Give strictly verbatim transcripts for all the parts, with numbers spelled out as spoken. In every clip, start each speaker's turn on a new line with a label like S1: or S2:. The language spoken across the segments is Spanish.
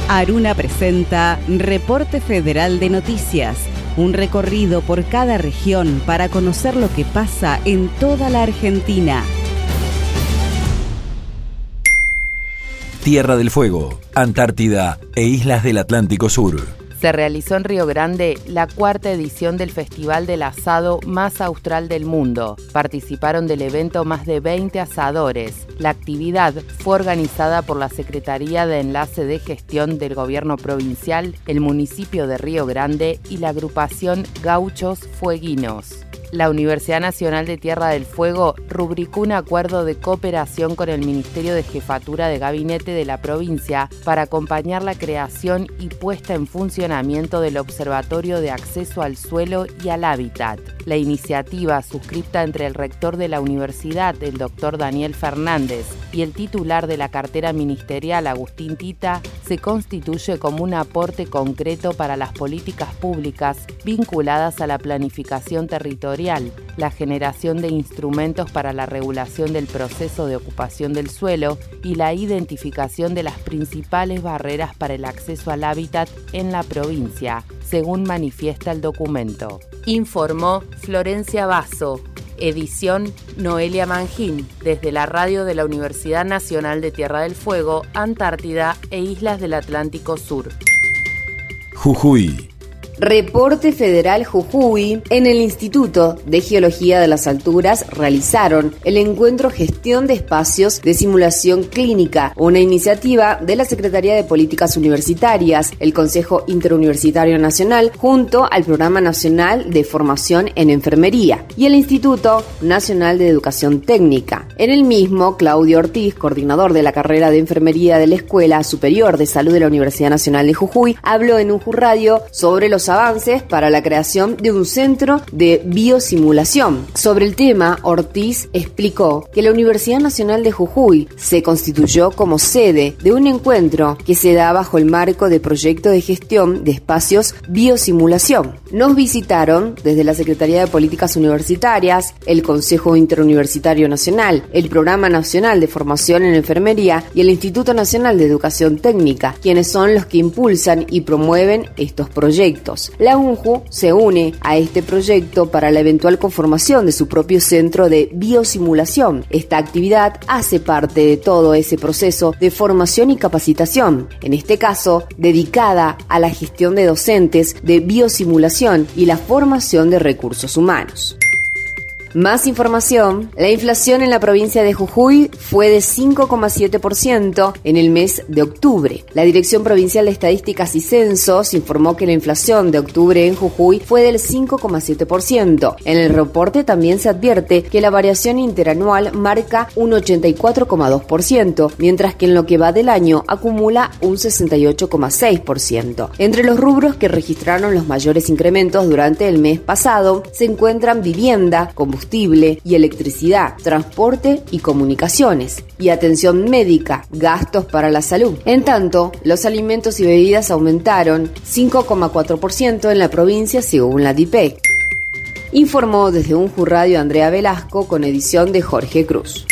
S1: Aruna presenta Reporte Federal de Noticias, un recorrido por cada región para conocer lo que pasa en toda la Argentina.
S2: Tierra del Fuego, Antártida e islas del Atlántico Sur.
S3: Se realizó en Río Grande la cuarta edición del Festival del Asado más austral del mundo. Participaron del evento más de veinte asadores. La actividad fue organizada por la Secretaría de Enlace de Gestión del Gobierno Provincial, el municipio de Río Grande y la agrupación Gauchos Fueguinos. La Universidad Nacional de Tierra del Fuego rubricó un acuerdo de cooperación con el Ministerio de Jefatura de Gabinete de la provincia para acompañar la creación y puesta en funcionamiento del Observatorio de Acceso al Suelo y al Hábitat. La iniciativa, suscripta entre el rector de la universidad, el doctor Daniel Fernández, y el titular de la cartera ministerial, Agustín Tita, se constituye como un aporte concreto para las políticas públicas vinculadas a la planificación territorial, la generación de instrumentos para la regulación del proceso de ocupación del suelo y la identificación de las principales barreras para el acceso al hábitat en la provincia, según manifiesta el documento. Informó Florencia Basso. Edición Noelia Mangín, desde la radio de la Universidad Nacional de Tierra del Fuego, Antártida e Islas del Atlántico Sur.
S2: Jujuy.
S4: Reporte Federal Jujuy. En el Instituto de Geología de las Alturas realizaron el encuentro Gestión de Espacios de Simulación Clínica, una iniciativa de la Secretaría de Políticas Universitarias, el Consejo Interuniversitario Nacional, junto al Programa Nacional de Formación en Enfermería y el Instituto Nacional de Educación Técnica. En el mismo, Claudio Ortiz, coordinador de la carrera de Enfermería de la Escuela Superior de Salud de la Universidad Nacional de Jujuy, habló en un radio sobre los avances para la creación de un centro de biosimulación. Sobre el tema, Ortiz explicó que la Universidad Nacional de Jujuy se constituyó como sede de un encuentro que se da bajo el marco de proyecto de gestión de espacios biosimulación. Nos visitaron desde la Secretaría de Políticas Universitarias, el Consejo Interuniversitario Nacional, el Programa Nacional de Formación en Enfermería y el Instituto Nacional de Educación Técnica, quienes son los que impulsan y promueven estos proyectos. La U N J U se une a este proyecto para la eventual conformación de su propio centro de biosimulación. Esta actividad hace parte de todo ese proceso de formación y capacitación, en este caso dedicada a la gestión de docentes de biosimulación y la formación de recursos humanos. Más información. La inflación en la provincia de Jujuy fue de cinco coma siete por ciento en el mes de octubre. La Dirección Provincial de Estadísticas y Censos informó que la inflación de octubre en Jujuy fue del cinco coma siete por ciento. En el reporte también se advierte que la variación interanual marca un ochenta y cuatro coma dos por ciento, mientras que en lo que va del año acumula un sesenta y ocho coma seis por ciento. Entre los rubros que registraron los mayores incrementos durante el mes pasado se encuentran vivienda, combustible, combustible y electricidad, transporte y comunicaciones, y atención médica, gastos para la salud. En tanto, los alimentos y bebidas aumentaron cinco coma cuatro por ciento en la provincia según la D I P E C. Informó desde un Radio Andrea Velasco con edición de Jorge Cruz.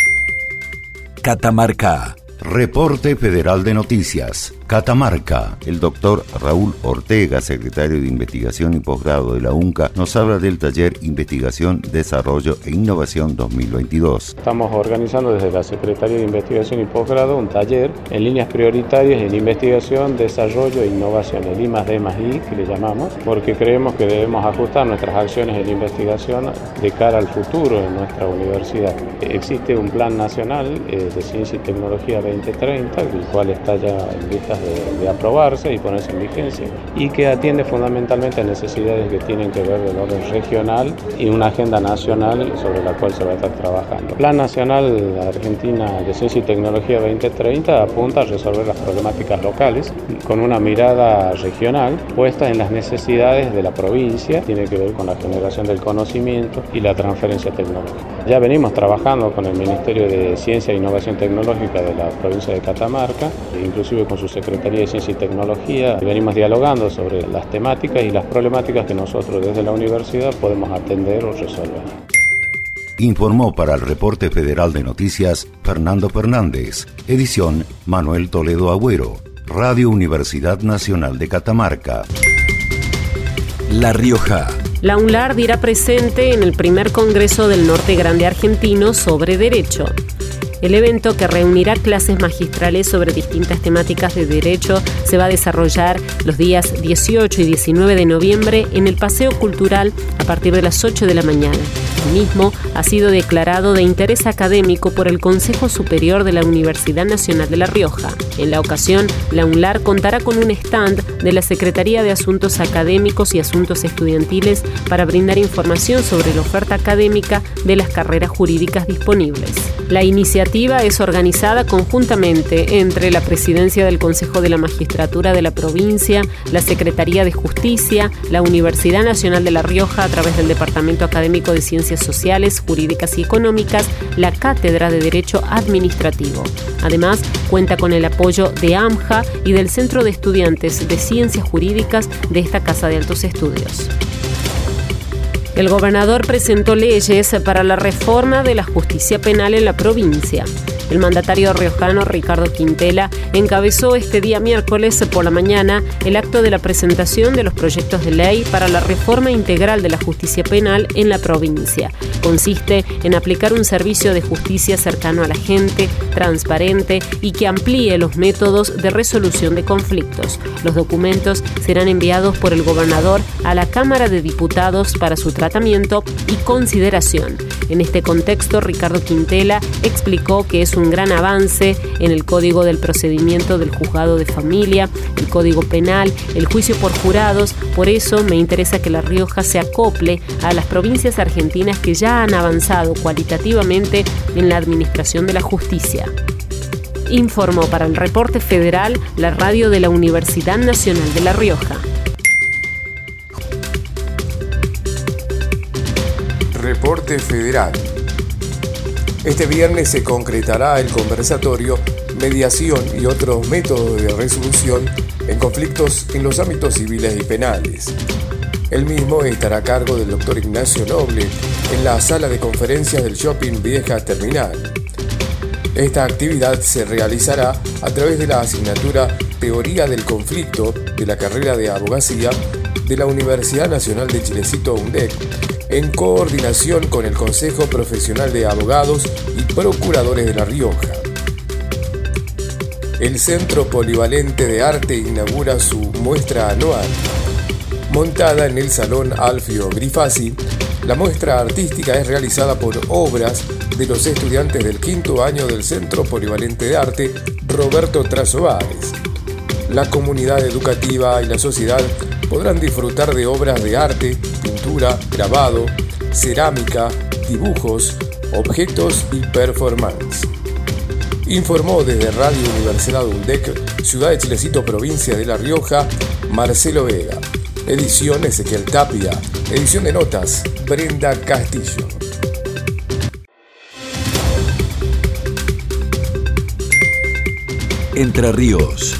S2: Catamarca.
S5: Reporte Federal de Noticias. Catamarca. El doctor Raúl Ortega, secretario de Investigación y Posgrado de la UNCA, nos habla del taller Investigación, Desarrollo e Innovación dos mil veintidós.
S6: Estamos organizando desde la Secretaría de Investigación y Posgrado un taller en líneas prioritarias en investigación, desarrollo e innovación, el I más D más I, que le llamamos, porque creemos que debemos ajustar nuestras acciones en investigación de cara al futuro en nuestra universidad. Existe un plan nacional eh, de ciencia y tecnología veinte treinta, el cual está ya en vistas de, de aprobarse y ponerse en vigencia, y que atiende fundamentalmente a necesidades que tienen que ver del orden regional y una agenda nacional sobre la cual se va a estar trabajando. El Plan Nacional Argentina de Ciencia y Tecnología veinte treinta apunta a resolver las problemáticas locales con una mirada regional puesta en las necesidades de la provincia, tiene que ver con la generación del conocimiento y la transferencia tecnológica. Ya venimos trabajando con el Ministerio de Ciencia e Innovación Tecnológica de la provincia de Catamarca, inclusive con su Secretaría de Ciencia y Tecnología. Venimos dialogando sobre las temáticas y las problemáticas que nosotros desde la universidad podemos atender o resolver.
S5: Informó para el Reporte Federal de Noticias Fernando Fernández. Edición Manuel Toledo Agüero. Radio Universidad Nacional de Catamarca.
S2: La Rioja.
S7: La UNLAR dirá presente en el primer Congreso del Norte Grande Argentino sobre Derecho. El evento, que reunirá clases magistrales sobre distintas temáticas de derecho, se va a desarrollar los días dieciocho y diecinueve de noviembre en el Paseo Cultural a partir de las ocho de la mañana. El mismo ha sido declarado de interés académico por el Consejo Superior de la Universidad Nacional de La Rioja. En la ocasión, la UNLAR contará con un stand de la Secretaría de Asuntos Académicos y Asuntos Estudiantiles para brindar información sobre la oferta académica de las carreras jurídicas disponibles. La iniciativa es organizada conjuntamente entre la Presidencia del Consejo de la Magistratura de la provincia, la Secretaría de Justicia, la Universidad Nacional de La Rioja a través del Departamento Académico de Ciencias Sociales, Jurídicas y Económicas, la Cátedra de Derecho Administrativo. Además, cuenta con el apoyo de AMJA y del Centro de Estudiantes de Ciencias Jurídicas de esta Casa de Altos Estudios. El gobernador presentó leyes para la reforma de la justicia penal en la provincia. El mandatario riojano Ricardo Quintela encabezó este día miércoles por la mañana el acto de la presentación de los proyectos de ley para la reforma integral de la justicia penal en la provincia. Consiste en aplicar un servicio de justicia cercano a la gente, transparente y que amplíe los métodos de resolución de conflictos. Los documentos serán enviados por el gobernador a la Cámara de Diputados para su tratamiento y consideración. En este contexto, Ricardo Quintela explicó que es un gran avance en el Código del Procedimiento del Juzgado de Familia, el Código Penal, el juicio por jurados. Por eso me interesa que La Rioja se acople a las provincias argentinas que ya han avanzado cualitativamente en la administración de la justicia. Informó para el Reporte Federal la radio de la Universidad Nacional de La Rioja.
S8: Reporte Federal. Este viernes se concretará el conversatorio Mediación y otros métodos de resolución en conflictos en los ámbitos civiles y penales. El mismo estará a cargo del doctor Ignacio Noble en la sala de conferencias del Shopping Vieja Terminal. Esta actividad se realizará a través de la asignatura Teoría del Conflicto de la carrera de Abogacía de la Universidad Nacional de Chilecito UNDEC, en coordinación con el Consejo Profesional de Abogados y Procuradores de La Rioja. El Centro Polivalente de Arte inaugura su muestra anual. Montada en el Salón Alfio Grifasi, la muestra artística es realizada por obras de los estudiantes del quinto año del Centro Polivalente de Arte Roberto Trasobares. La comunidad educativa y la sociedad podrán disfrutar de obras de arte, pintura, grabado, cerámica, dibujos, objetos y performance. Informó desde Radio Universidad UNDEC, Ciudad de Chilecito, provincia de La Rioja, Marcelo Vega. Edición Ezequiel Tapia. Edición de notas, Brenda Castillo.
S2: Entre Ríos.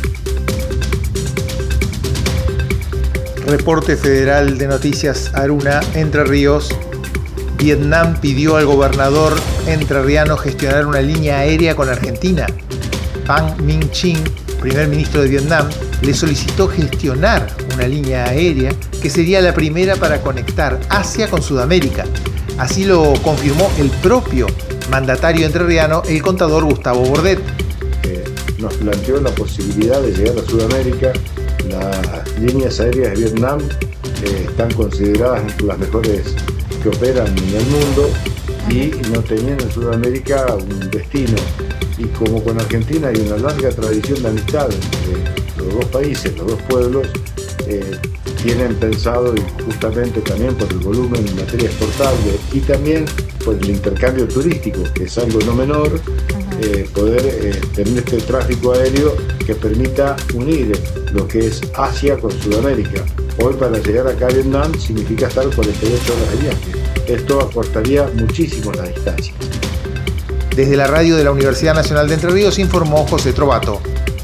S9: Reporte Federal de Noticias Aruna, Entre Ríos. Vietnam pidió al gobernador entrerriano gestionar una línea aérea con Argentina. Pham Minh Chinh, primer ministro de Vietnam, le solicitó gestionar una línea aérea que sería la primera para conectar Asia con Sudamérica. Así lo confirmó el propio mandatario entrerriano, el contador Gustavo Bordet.
S10: Eh, nos planteó la posibilidad de llegar a Sudamérica. Las líneas aéreas de Vietnam eh, están consideradas entre las mejores que operan en el mundo y no tenían en Sudamérica un destino. Y como con Argentina hay una larga tradición de amistad entre los dos países, los dos pueblos, eh, tienen pensado, y justamente también por el volumen en materia exportable y también por el intercambio turístico, que es algo no menor, eh, poder eh, tener este tráfico aéreo que permita unir lo que es Asia con Sudamérica. Hoy para llegar acá a Vietnam significa estar cuarenta y ocho horas de viaje. Esto acortaría muchísimo la distancia.
S9: Desde la radio de la Universidad Nacional de Entre Ríos informó José Trovato.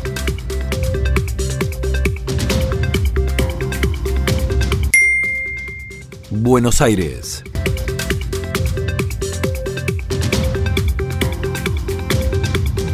S2: Buenos Aires.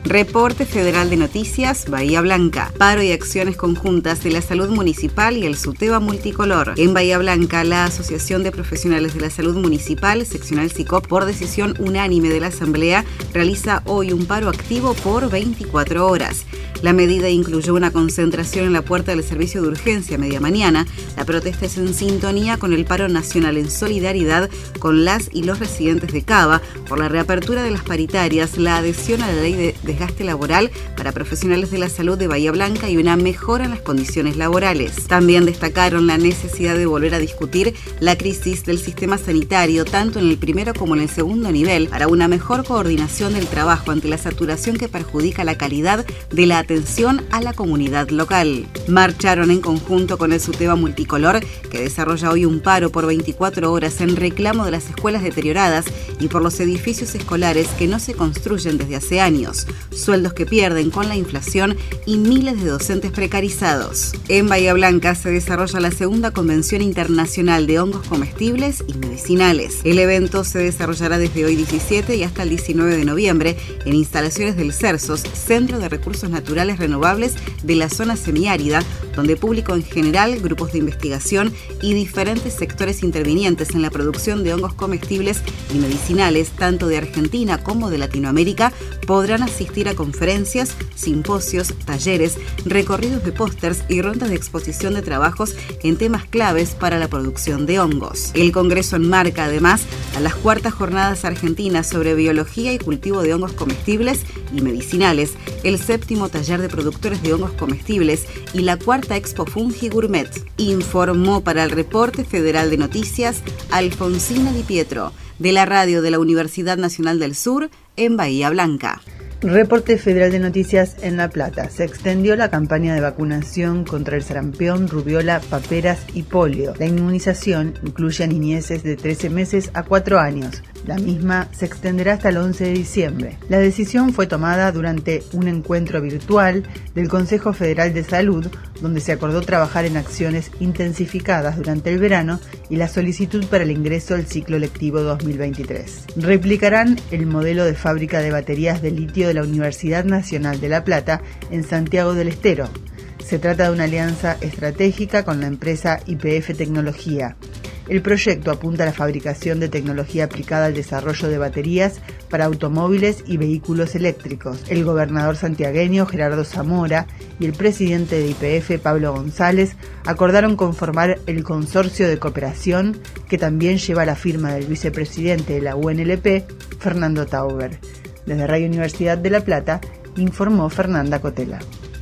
S1: Reporte Federal de Noticias, Bahía Blanca. Paro y acciones conjuntas de la Salud Municipal y el SUTEBA Multicolor. En Bahía Blanca, la Asociación de Profesionales de la Salud Municipal, seccional SICOP, por decisión unánime de la Asamblea, realiza hoy un paro activo por veinticuatro horas. La medida incluyó una concentración en la puerta del servicio de urgencia media mañana. La protesta es en sintonía con el paro nacional en solidaridad con las y los residentes de Cava por la reapertura de las paritarias, la adhesión a la ley de desgaste laboral para profesionales de la salud de Bahía Blanca y una mejora en las condiciones laborales. También destacaron la necesidad de volver a discutir la crisis del sistema sanitario, tanto en el primero como en el segundo nivel, para una mejor coordinación del trabajo ante la saturación que perjudica la calidad de la atención a la comunidad local. Marcharon en conjunto con el SUTEBA Multicolor, que desarrolla hoy un paro por veinticuatro horas en reclamo de las escuelas deterioradas y por los edificios escolares que no se construyen desde hace años, sueldos que pierden con la inflación y miles de docentes precarizados. En Bahía Blanca se desarrolla la segunda Convención Internacional de Hongos Comestibles y Medicinales. El evento se desarrollará desde hoy diecisiete y hasta el diecinueve de noviembre en instalaciones del CERSOS, Centro de Recursos Naturales Renovables de la zona semiárida, donde público en general, grupos de investigación y diferentes sectores intervinientes en la producción de hongos comestibles y medicinales, tanto de Argentina como de Latinoamérica, podrán asistir a conferencias, simposios, talleres, recorridos de pósters y rondas de exposición de trabajos en temas claves para la producción de hongos. El Congreso enmarca además a las cuartas jornadas argentinas sobre biología y cultivo de hongos comestibles y medicinales, el séptimo taller de productores de hongos comestibles y la cuarta Expo Fungi Gourmet. Informó para el Reporte Federal de Noticias Alfonsina Di Pietro, de la radio de la Universidad Nacional del Sur en Bahía Blanca.
S11: Reporte Federal de Noticias en La Plata. Se extendió la campaña de vacunación contra el sarampión, rubiola, paperas y polio. La inmunización incluye a niñeces de trece meses a cuatro años. La misma se extenderá hasta el once de diciembre. La decisión fue tomada durante un encuentro virtual del Consejo Federal de Salud, donde se acordó trabajar en acciones intensificadas durante el verano y la solicitud para el ingreso al ciclo lectivo dos mil veintitrés. Replicarán el modelo de fábrica de baterías de litio de la Universidad Nacional de La Plata en Santiago del Estero. Se trata de una alianza estratégica con la empresa Y P F Tecnología. El proyecto apunta a la fabricación de tecnología aplicada al desarrollo de baterías para automóviles y vehículos eléctricos. El gobernador santiagueño Gerardo Zamora y el presidente de Y P F, Pablo González, acordaron conformar el consorcio de cooperación que también lleva la firma del vicepresidente de la U N L P, Fernando Tauber. Desde Radio Universidad de La Plata, informó Fernanda Cotela.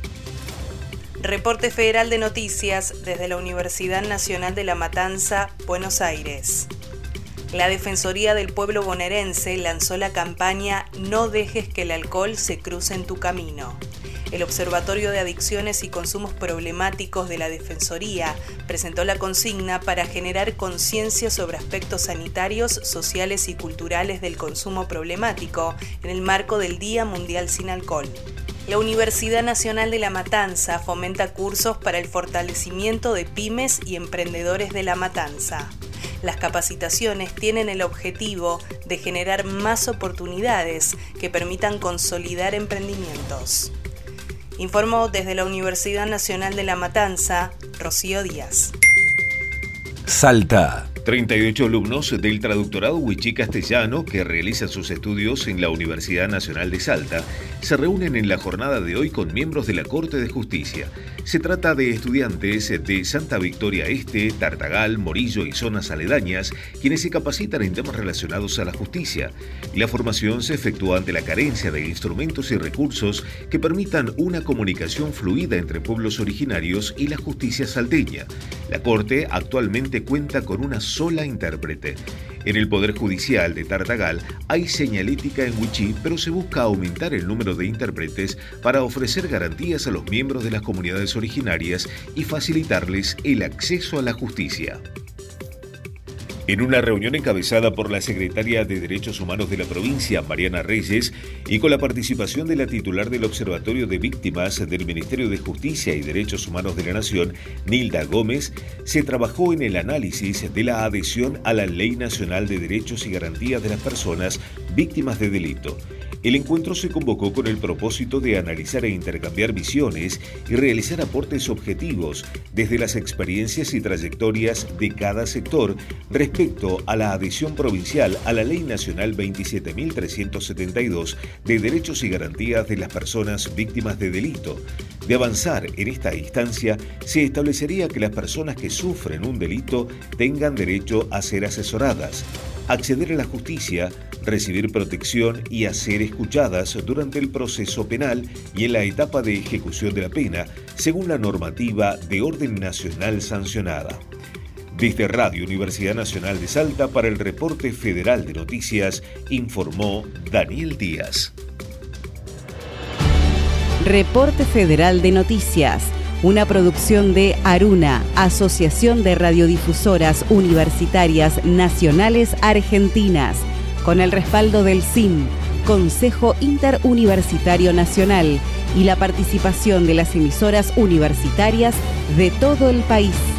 S12: Reporte Federal de Noticias desde la Universidad Nacional de La Matanza, Buenos Aires. La Defensoría del Pueblo Bonaerense lanzó la campaña No dejes que el alcohol se cruce en tu camino. El Observatorio de Adicciones y Consumos Problemáticos de la Defensoría presentó la consigna para generar conciencia sobre aspectos sanitarios, sociales y culturales del consumo problemático en el marco del Día Mundial Sin Alcohol. La Universidad Nacional de La Matanza fomenta cursos para el fortalecimiento de pymes y emprendedores de La Matanza. Las capacitaciones tienen el objetivo de generar más oportunidades que permitan consolidar emprendimientos. Informó desde la Universidad Nacional de La Matanza, Rocío Díaz.
S2: Salta.
S13: treinta y ocho alumnos del traductorado Wichí-Castellano que realizan sus estudios en la Universidad Nacional de Salta se reúnen en la jornada de hoy con miembros de la Corte de Justicia. Se trata de estudiantes de Santa Victoria Este, Tartagal, Morillo y zonas aledañas, quienes se capacitan en temas relacionados a la justicia. La formación se efectúa ante la carencia de instrumentos y recursos que permitan una comunicación fluida entre pueblos originarios y la justicia salteña. La Corte actualmente cuenta con una sola intérprete. En el Poder Judicial de Tartagal hay señalética en wichí, pero se busca aumentar el número de intérpretes para ofrecer garantías a los miembros de las comunidades originarias y facilitarles el acceso a la justicia. En una reunión encabezada por la secretaria de Derechos Humanos de la provincia, Mariana Reyes, y con la participación de la titular del Observatorio de Víctimas del Ministerio de Justicia y Derechos Humanos de la Nación, Nilda Gómez, se trabajó en el análisis de la adhesión a la Ley Nacional de Derechos y Garantías de las Personas Víctimas de Delito. El encuentro se convocó con el propósito de analizar e intercambiar visiones y realizar aportes objetivos desde las experiencias y trayectorias de cada sector respecto a la adhesión provincial a la Ley Nacional veintisiete mil trescientos setenta y dos de Derechos y Garantías de las Personas Víctimas de Delito. De avanzar en esta instancia, se establecería que las personas que sufren un delito tengan derecho a ser asesoradas, acceder a la justicia, recibir protección y a ser escuchadas durante el proceso penal y en la etapa de ejecución de la pena, según la normativa de orden nacional sancionada. Desde Radio Universidad Nacional de Salta, para el Reporte Federal de Noticias, informó Daniel Díaz.
S1: Reporte Federal de Noticias, una producción de Aruna, Asociación de Radiodifusoras Universitarias Nacionales Argentinas, con el respaldo del C I M, Consejo Interuniversitario Nacional, y la participación de las emisoras universitarias de todo el país.